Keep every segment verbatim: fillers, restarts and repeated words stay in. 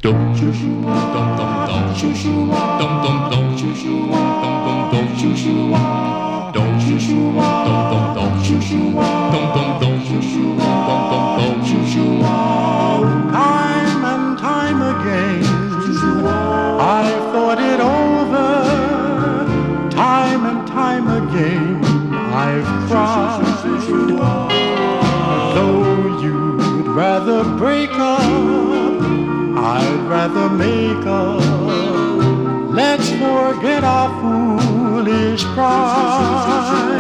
Don't you shoo dum dum dum shoo shoo dum dum dum shoo shoo dum dum dum shoo shoo don't shoo shoo dum dum dum shoo shoo dum dum dum shoo shoo dum dum dum shoo shoo. Time and time again I've thought it over. Time and time again I've cried. Though you'd rather break up, I'd rather make up. Let's forget our foolish pride.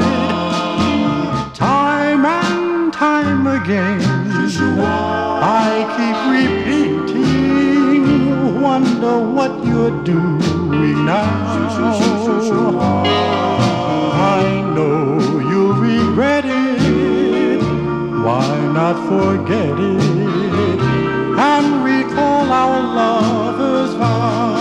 Time and time again I keep repeating, wonder what you're doing now. I know you'll regret it. Why not forget it and recall our lovers' vow?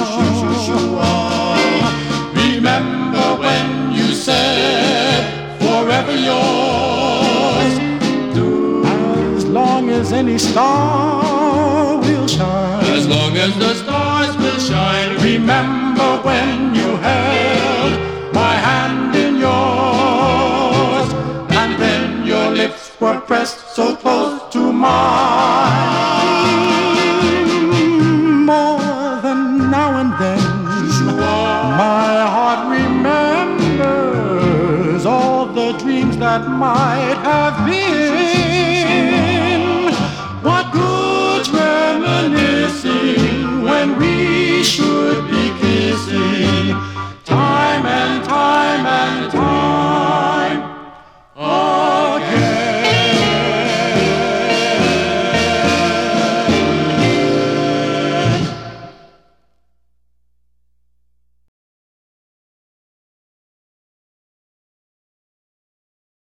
Remember when you said forever yours. As long as any star will shine. As long as the stars will shine. Remember when you held my hand in yours, and then your lips were pressed so close to mine. More than now and then my heart remembers all the dreams that my